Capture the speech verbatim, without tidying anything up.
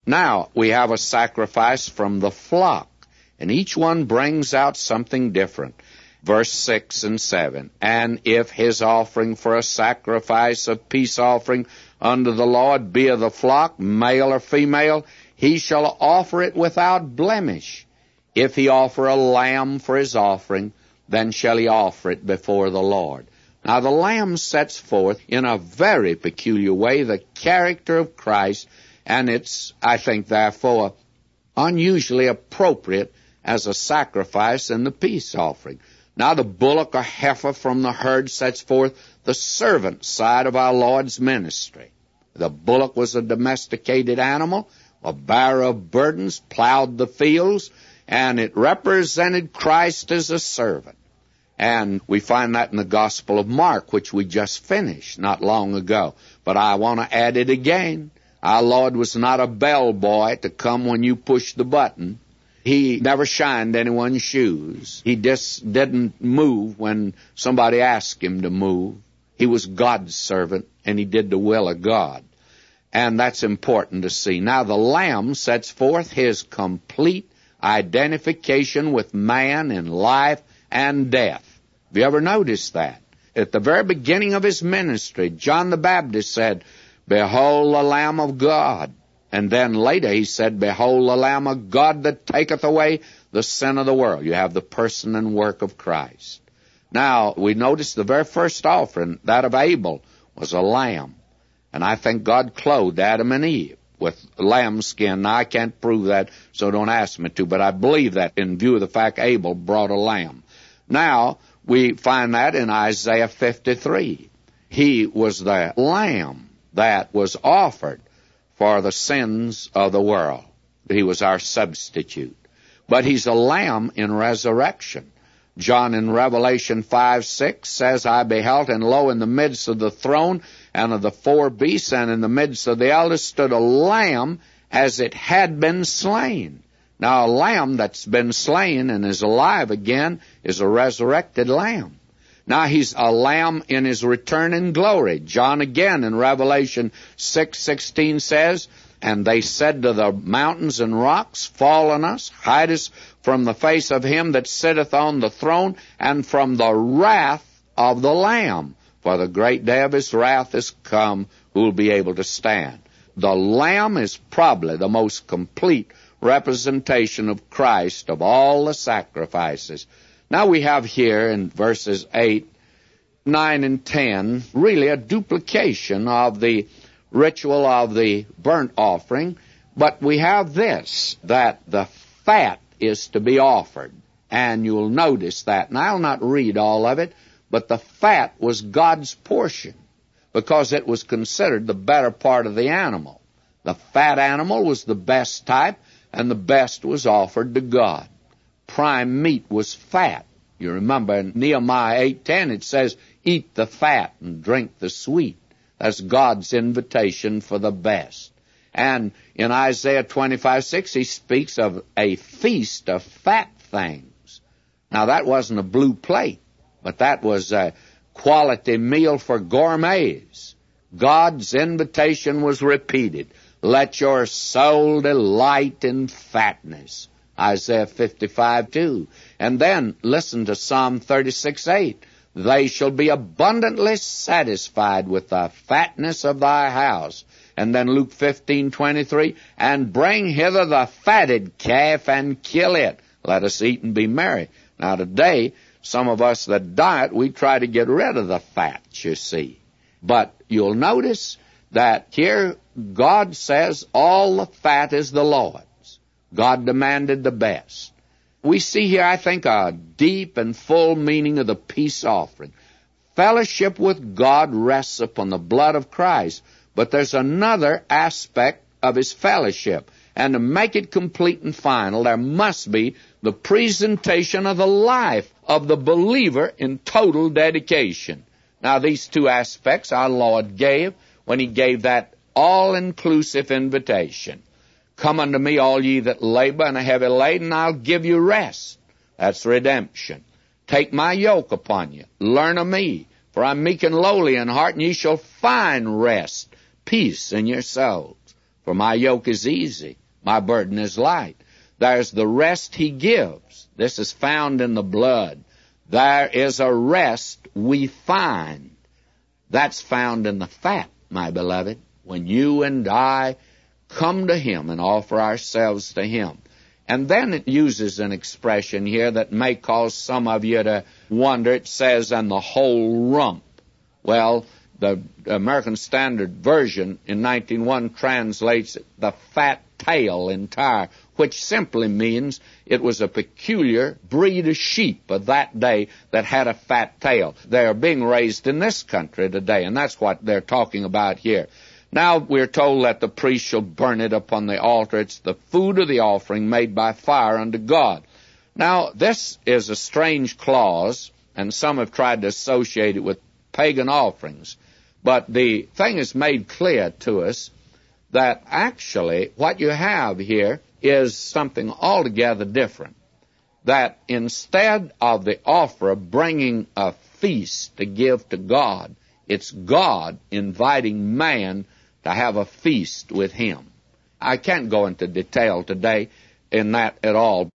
Now we have a sacrifice from the flock, and each one brings out something different. Verse six and seven, and if his offering for a sacrifice of peace offering unto the Lord be of the flock, male or female, he shall offer it without blemish. If he offer a lamb for his offering, then shall he offer it before the Lord. Now the lamb sets forth in a very peculiar way the character of Christ, and it's, I think, therefore, unusually appropriate as a sacrifice in the peace offering. Now the bullock or heifer from the herd sets forth the servant side of our Lord's ministry. The bullock was a domesticated animal, a bearer of burdens, plowed the fields, and it represented Christ as a servant. And we find that in the Gospel of Mark, which we just finished not long ago. But I want to add it again. Our Lord was not a bellboy to come when you push the button. He never shined anyone's shoes. He just didn't move when somebody asked him to move. He was God's servant, and he did the will of God. And that's important to see. Now the Lamb sets forth his complete identification with man in life and death. Have you ever noticed that? At the very beginning of his ministry, John the Baptist said, "Behold the Lamb of God." And then later he said, "Behold the Lamb of God that taketh away the sin of the world." You have the person and work of Christ. Now, we notice the very first offering, that of Abel, was a lamb. And I think God clothed Adam and Eve with lamb skin. Now, I can't prove that, so don't ask me to, but I believe that in view of the fact Abel brought a lamb. Now, we find that in Isaiah fifty-three. He was the lamb that was offered for the sins of the world. He was our substitute. But he's a lamb in resurrection. John in Revelation five six says, "I beheld, and lo, in the midst of the throne and of the four beasts, and in the midst of the elders, stood a lamb as it had been slain." Now, a lamb that's been slain and is alive again is a resurrected lamb. Now, he's a lamb in his return in glory. John again in Revelation six sixteen says, "And they said to the mountains and rocks, Fall on us, hide us from the face of him that sitteth on the throne, and from the wrath of the Lamb. For the great day of his wrath is come, who will be able to stand." The Lamb is probably the most complete representation of Christ of all the sacrifices. Now we have here in verses eight, nine, and ten really a duplication of the ritual of the burnt offering, but we have this, that the fat is to be offered, and you'll notice that. And I'll not read all of it, but the fat was God's portion because it was considered the better part of the animal. The fat animal was the best type, and the best was offered to God. Prime meat was fat. You remember in Nehemiah eight ten it says, "Eat the fat and drink the sweet." That's God's invitation for the best. And in Isaiah twenty-five six, he speaks of a feast of fat things. Now, that wasn't a blue plate, but that was a quality meal for gourmets. God's invitation was repeated. "Let your soul delight in fatness." Isaiah fifty-five two. And then listen to Psalm thirty-six eight. "They shall be abundantly satisfied with the fatness of thy house." And then Luke fifteen twenty-three, "And bring hither the fatted calf and kill it. Let us eat and be merry." Now today, some of us that diet, we try to get rid of the fat, you see. But you'll notice that here God says all the fat is the Lord's. God demanded the best. We see here, I think, a deep and full meaning of the peace offering. Fellowship with God rests upon the blood of Christ, but there's another aspect of his fellowship. And to make it complete and final, there must be the presentation of the life of the believer in total dedication. Now, these two aspects our Lord gave when he gave that all-inclusive invitation. "Come unto me, all ye that labor and are heavy laden, I'll give you rest." That's redemption. "Take my yoke upon you. Learn of me, for I'm meek and lowly in heart, and ye shall find rest, peace in your souls. For my yoke is easy, my burden is light. There's the rest he gives. This is found in the blood. There is a rest we find. That's found in the fat, my beloved, when you and I come to him and offer ourselves to him. And then it uses an expression here that may cause some of you to wonder. It says, and the whole rump. Well, the American Standard Version in nineteen oh one translates it, the fat tail entire, which simply means it was a peculiar breed of sheep of that day that had a fat tail. They are being raised in this country today, and that's what they're talking about here. Now we're told that the priest shall burn it upon the altar. It's the food of the offering made by fire unto God. Now, this is a strange clause, and some have tried to associate it with pagan offerings. But the thing is made clear to us that actually what you have here is something altogether different. That instead of the offerer bringing a feast to give to God, it's God inviting man to have a feast with him. I can't go into detail today in that at all.